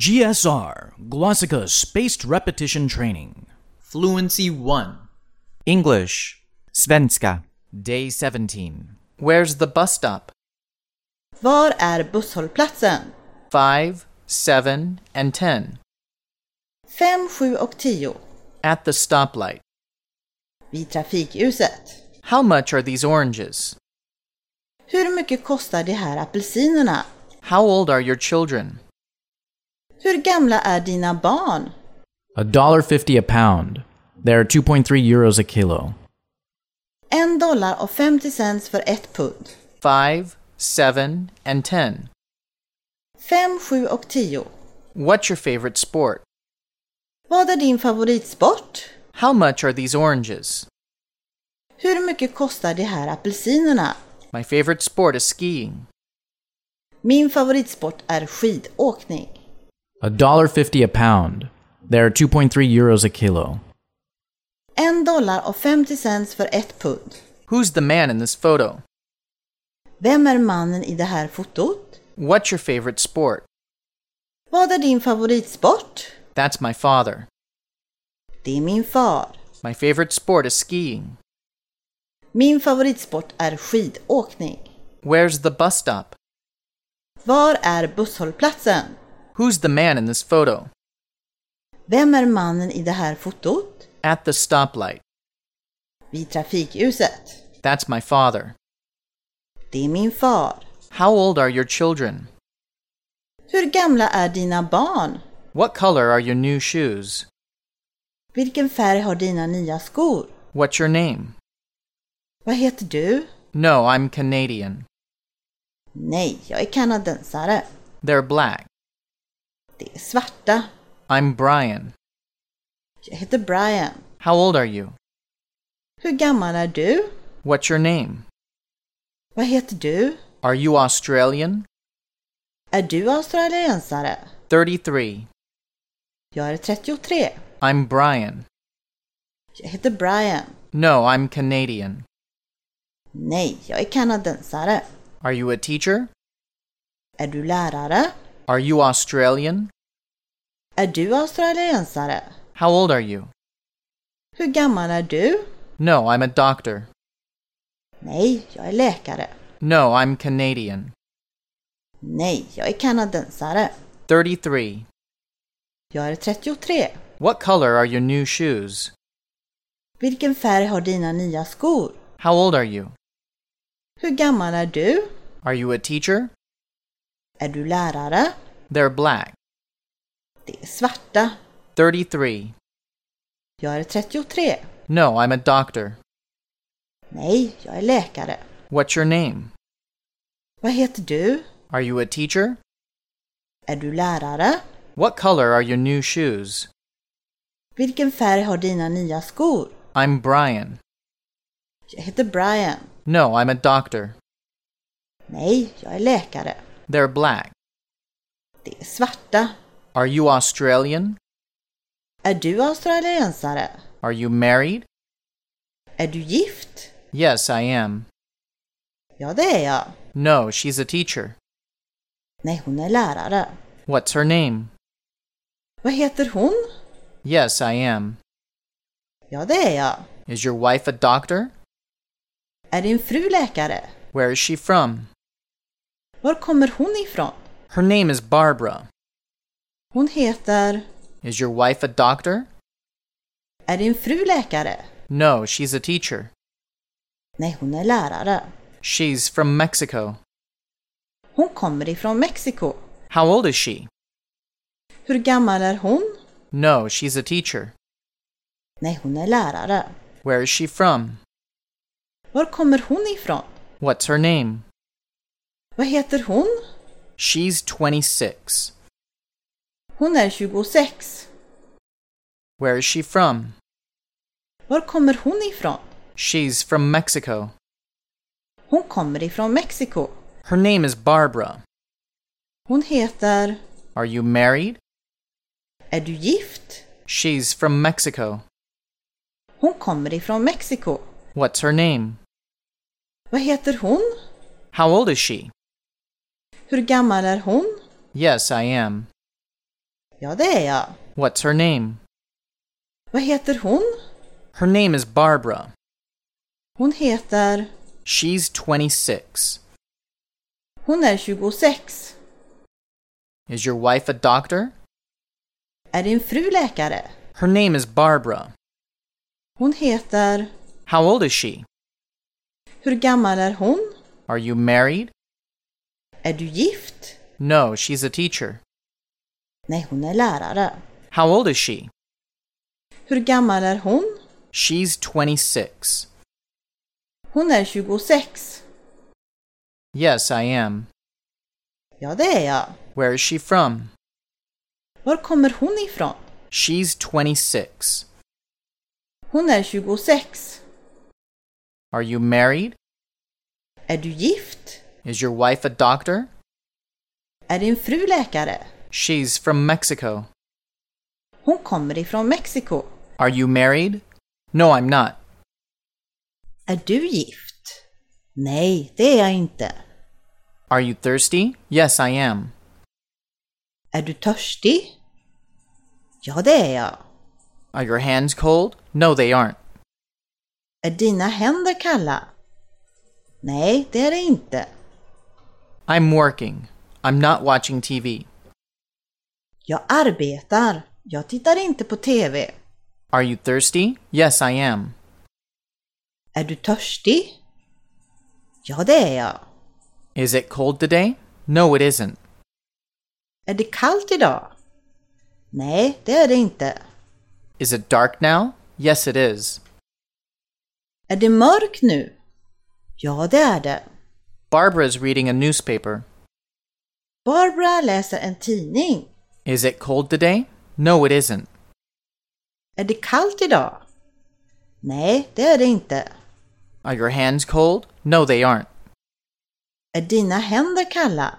GSR, Glossika Spaced Repetition Training. Fluency 1. English. Svenska. Day 17. Where's the bus stop? Var är busshållplatsen? 5, 7, and 10. 5, 7 och 10. At the stoplight. Vid trafikljuset. How much are these oranges? Hur mycket kostar de här apelsinerna? How old are your children? Hur gamla är dina barn? $1.50 a pound. They're 2.3 euros a kilo. $1.50 för 1 pund. 5, 7, and 10. 5, 7 och 10. What's your favorite sport? Vad är din favoritsport? How much are these oranges? Hur mycket kostar de här apelsinerna? My favorite sport is skiing. Min favoritsport är skidåkning. $1.50 a pound. They're 2.3 euros a kilo. $1.50 för 1 pund. Who's the man in this photo? Vem är mannen i det här fotot? What's your favorite sport? Vad är din favoritsport? That's my father. Det är min far. My favorite sport is skiing. Min favoritsport är skidåkning. Where's the bus stop? Var är busshållplatsen? Who's the man in this photo? Vem är mannen i det här fotot? At the stoplight. Vid trafikljuset. That's my father. Det är min far. How old are your children? Hur gamla är dina barn? What color are your new shoes? Vilken färg har dina nya skor? What's your name? Vad heter du? No, I'm Canadian. Nej, jag är kanadensare. They're black. Det är svarta. I'm Brian. Jag heter Brian. How old are you? Hur gammal är du? What's your name? Vad heter du? Are you Australian? Är du australiensare? 33. Jag är 33. I'm Brian. Jag heter Brian. No, I'm Canadian. Nej, jag är kanadensare. Are you a teacher? Är du lärare? Are you Australian? Är du australiensare? How old are you? Hur gammal är du? No, I'm a doctor. Nej, jag är läkare. No, I'm Canadian. Nej, jag är kanadensare. 33. Jag är 33. What color are your new shoes? Vilken färg har dina nya skor? How old are you? Hur gammal är du? Are you a teacher? Är du lärare? They're black. Det är svarta. 33. Jag är 33. No, I'm a doctor. Nej, jag är läkare. What's your name? Vad heter du? Are you a teacher? Är du lärare? What color are your new shoes? Vilken färg har dina nya skor? I'm Brian. Jag heter Brian. No, I'm a doctor. Nej, jag är läkare. They're black. Det är svarta. Are you Australian? Är du australiensare? Are you married? Är du gift? Yes, I am. Ja, det är jag. No, she's a teacher. Nej, hon är lärare. What's her name? Vad heter hon? Yes, I am. Ja, det är jag. Is your wife a doctor? Är din fru läkare? Where is she from? Var kommer hon ifrån? Her name is Barbara. Hon heter... Is your wife a doctor? Är din fru läkare? No, she's a teacher. Nej, hon är lärare. She's from Mexico. Hon kommer ifrån Mexiko. How old is she? Hur gammal är hon? No, she's a teacher. Nej, hon är lärare. Where is she from? Var kommer hon ifrån? What's her name? Vad heter hon? She's 26. Hon är 26. Where is she from? Var kommer hon ifrån? She's from Mexico. Hon kommer ifrån Mexiko. Her name is Barbara. Hon heter... Are you married? Är du gift? She's from Mexico. Hon kommer ifrån Mexiko. What's her name? Vad heter hon? How old is she? Hur gammal är hon? Yes, I am. Ja, det är jag. What's her name? Vad heter hon? Her name is Barbara. Hon heter... She's 26. Hon är 26. Is your wife a doctor? Är din fru läkare? Her name is Barbara. Hon heter... How old is she? Hur gammal är hon? Are you married? Är du gift? No, she's a teacher. Nej, hon är lärare. How old is she? Hur gammal är hon? She's 26. Hon är 26. Yes, I am. Ja, det är jag. Where is she from? Var kommer hon ifrån? She's 26. Hon är 26. Are you married? Är du gift? Is your wife a doctor? Är din fru läkare? She's from Mexico. Hon kommer ifrån Mexiko. Are you married? No, I'm not. Är du gift? Nej, det är jag inte. Are you thirsty? Yes, I am. Är du törstig? Ja, det är jag. Are your hands cold? No, they aren't. Är dina händer kalla? Nej, det är det inte. I'm working. I'm not watching TV. Jag arbetar. Jag tittar inte på TV. Are you thirsty? Yes, I am. Är du törstig? Ja, det är jag. Is it cold today? No, it isn't. Är det kallt idag? Nej, det är det inte. Is it dark now? Yes, it is. Är det mörkt nu? Ja, det är det. Barbara's reading a newspaper. Barbara läser en tidning. Is it cold today? No, it isn't. Är det kallt idag? Nej, det är det inte. Are your hands cold? No, they aren't. Är dina händer kalla?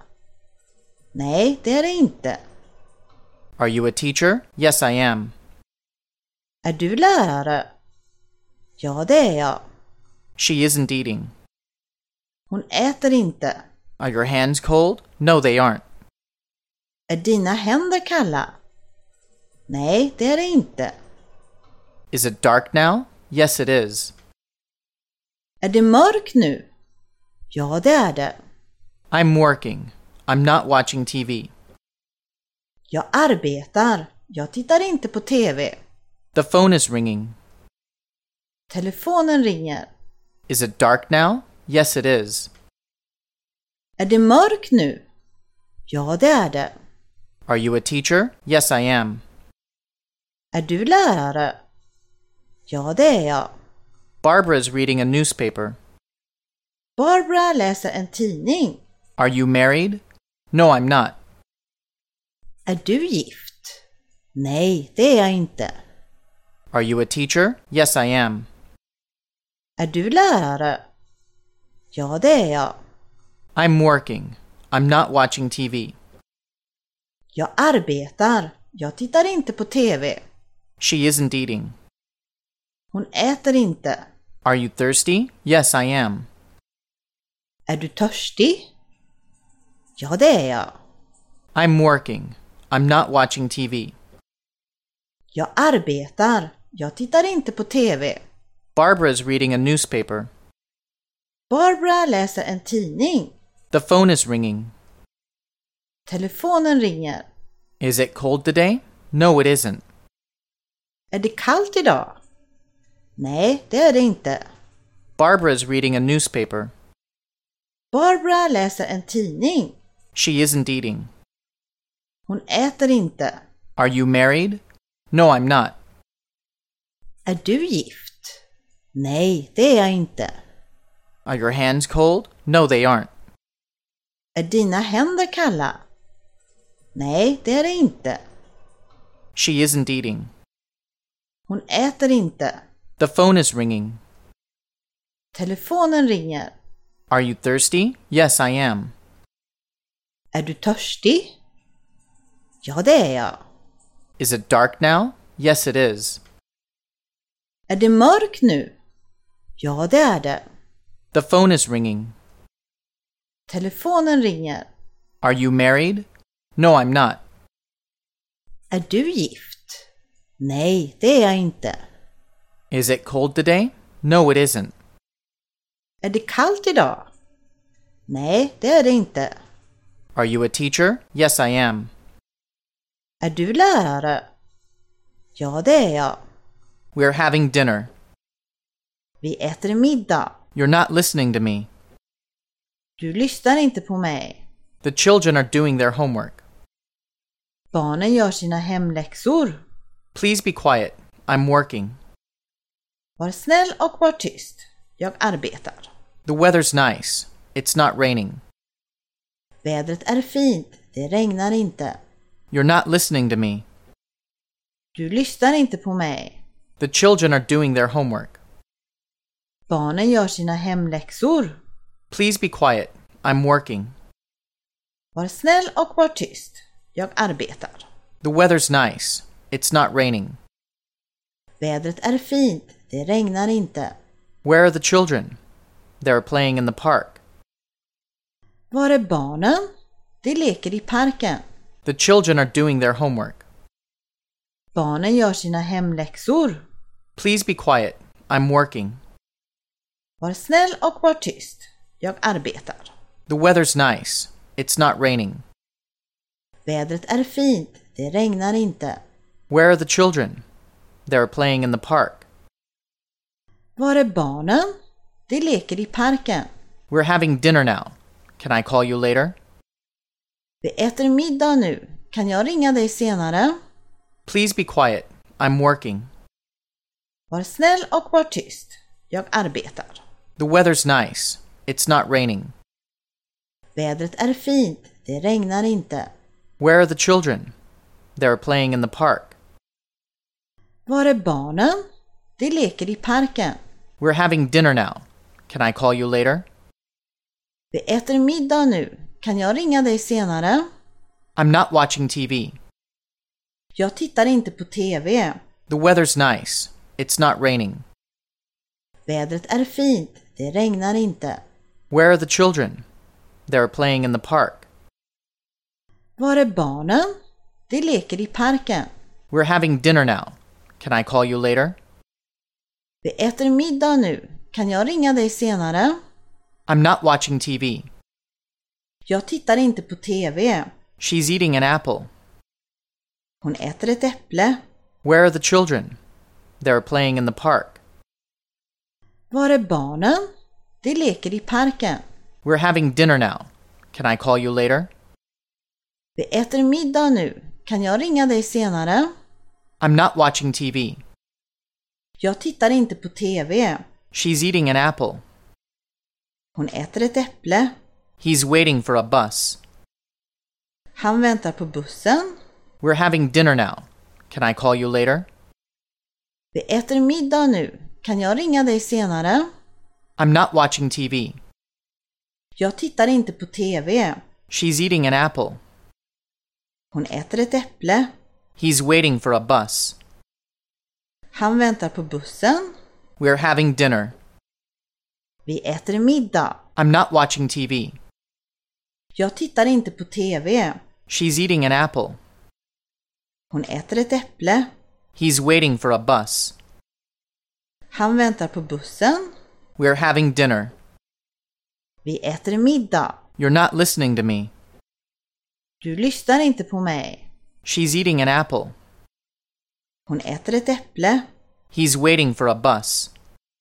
Nej, det är det inte. Are you a teacher? Yes, I am. Är du lärare? Ja, det är jag. She isn't eating. Hon äter inte. Are your hands cold? No, they aren't. Är dina händer kalla? Nej, det är det inte. Is it dark now? Yes, it is. Är det mörkt nu? Ja, det är det. I'm working. I'm not watching TV. Jag arbetar. Jag tittar inte på TV. The phone is ringing. Telefonen ringer. Is it dark now? Yes, it is. Är det mörkt nu? Ja, det är det. Are you a teacher? Yes, I am. Är du lärare? Ja, det är jag. Barbara's reading a newspaper. Barbara läser en tidning. Are you married? No, I'm not. Är du gift? Nej, det är jag inte. Are you a teacher? Yes, I am. Är du lärare? Ja, det är jag. I'm working. I'm not watching TV. Jag arbetar. Jag tittar inte på TV. She isn't eating. Hon äter inte. Are you thirsty? Yes, I am. Är du törstig? Ja, det är jag. I'm working. I'm not watching TV. Jag arbetar. Jag tittar inte på TV. Barbara's reading a newspaper. Barbara läser en tidning. The phone is ringing. Telefonen ringer. Is it cold today? No, it isn't. Är det kallt idag? Nej, det är det inte. Barbara's reading a newspaper. Barbara läser en tidning. She isn't eating. Hon äter inte. Are you married? No, I'm not. Är du gift? Nej, det är jag inte. Are your hands cold? No, they aren't. Är dina händer kalla? Nej, det är det inte. She isn't eating. Hon äter inte. The phone is ringing. Telefonen ringer. Are you thirsty? Yes, I am. Är du törstig? Ja, det är jag. Is it dark now? Yes, it is. Är det mörkt nu? Ja, det är det. The phone is ringing. Telefonen ringer. Are you married? No, I'm not. Är du gift? Nej, det är jag inte. Is it cold today? No, it isn't. Är det kallt idag? Nej, det är det inte. Are you a teacher? Yes, I am. Är du lärare? Ja, det är jag. We're having dinner. Vi äter middag. You're not listening to me. Du lyssnar inte på mig. The children are doing their homework. Barnen gör sina hemläxor. Please be quiet. I'm working. Var snäll och var tyst. Jag arbetar. The weather's nice. It's not raining. Vädret är fint. Det regnar inte. You're not listening to me. Du lyssnar inte på mig. The children are doing their homework. Barnen gör sina hemläxor. Please be quiet. I'm working. Var snäll och var tyst. Jag arbetar. The weather's nice. It's not raining. Vädret är fint. Det regnar inte. Where are the children? They're playing in the park. Var är barnen? De leker i parken. The children are doing their homework. Barnen gör sina hemläxor. Please be quiet. I'm working. Var snäll och var tyst. Jag arbetar. The weather's nice. It's not raining. Vädret är fint. Det regnar inte. Where are the children? They're playing in the park. Var är barnen? De leker i parken. We're having dinner now. Can I call you later? Vi äter middag nu. Kan jag ringa dig senare? Please be quiet. I'm working. Var snäll och var tyst. Jag arbetar. The weather's nice. It's not raining. Vädret är fint. Det regnar inte. Where are the children? They're playing in the park. Var är barnen? De leker i parken. We're having dinner now. Can I call you later? Vi äter middag nu. Kan jag ringa dig senare? I'm not watching TV. Jag tittar inte på TV. The weather's nice. It's not raining. Vädret är fint. Det regnar inte. Where are the children? They're playing in the park. Var är barnen? De leker i parken. We're having dinner now. Can I call you later? Vi äter middag nu. Kan jag ringa dig senare? I'm not watching TV. Jag tittar inte på TV. She's eating an apple. Hon äter ett äpple. Where are the children? They're playing in the park. Var är barnen? De leker i parken. We're having dinner now. Can I call you later? Vi äter middag nu. Kan jag ringa dig senare? I'm not watching TV. Jag tittar inte på TV. She's eating an apple. Hon äter ett äpple. He's waiting for a bus. Han väntar på bussen. We're having dinner now. Can I call you later? Vi äter middag nu. Kan jag ringa dig senare? I'm not watching TV. Jag tittar inte på TV. She's eating an apple. Hon äter ett äpple. He's waiting for a bus. Han väntar på bussen. We're having dinner. Vi äter middag. I'm not watching TV. Jag tittar inte på TV. She's eating an apple. Hon äter ett äpple. He's waiting for a bus. Han väntar på bussen. We're having dinner. Vi äter middag. You're not listening to me. Du lyssnar inte på mig. She's eating an apple. Hon äter ett äpple. He's waiting for a bus.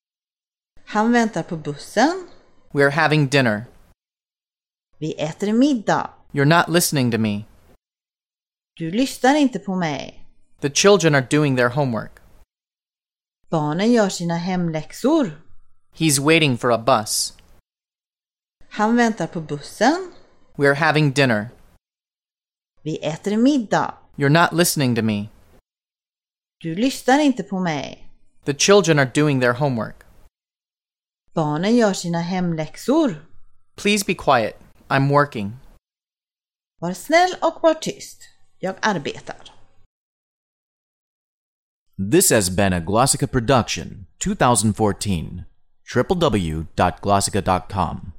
Han väntar på bussen. We're having dinner. Vi äter middag. You're not listening to me. Du lyssnar inte på mig. The children are doing their homework. Barnen gör sina hemläxor. He's waiting for a bus. Han väntar på bussen. We're having dinner. Vi äter middag. You're not listening to me. Du lyssnar inte på mig. The children are doing their homework. Barnen gör sina hemläxor. Please be quiet. I'm working. Var snäll och var tyst. Jag arbetar. This has been a Glossica production, 2014. www.glossica.com